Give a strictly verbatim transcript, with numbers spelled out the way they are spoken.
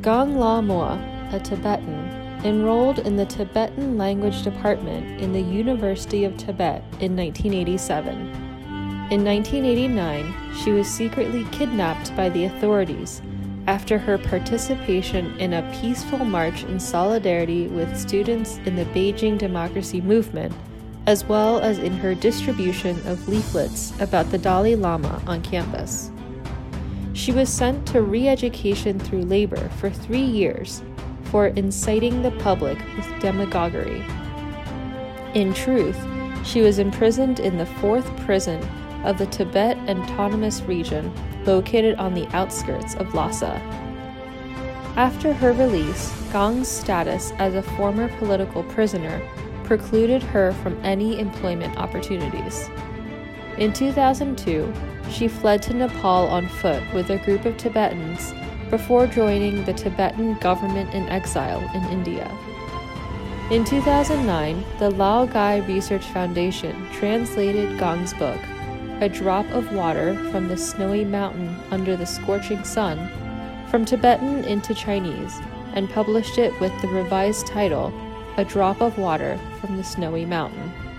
Gong La Moa, a Tibetan, enrolled in the Tibetan Language Department in the University of Tibet in nineteen eighty-seven. In nineteen eighty-nine, she was secretly kidnapped by the authorities after her participation in a peaceful march in solidarity with students in the Beijing democracy movement, as well as in her distribution of leaflets about the Dalai Lama on campus. She was sent to re-education through labor for three years for inciting the public with demagoguery. In truth, she was imprisoned in the fourth prison of the Tibet Autonomous Region, located on the outskirts of Lhasa. After her release, Gong's status as a former political prisoner precluded her from any employment opportunities. In two thousand two, she fled to Nepal on foot with a group of Tibetans before joining the Tibetan government in exile in India. In two thousand nine, the Laogai Research Foundation translated Gong's book, A Drop of Water from the Snowy Mountain Under the Scorching Sun, from Tibetan into Chinese, and published it with the revised title, A Drop of Water from the Snowy Mountain.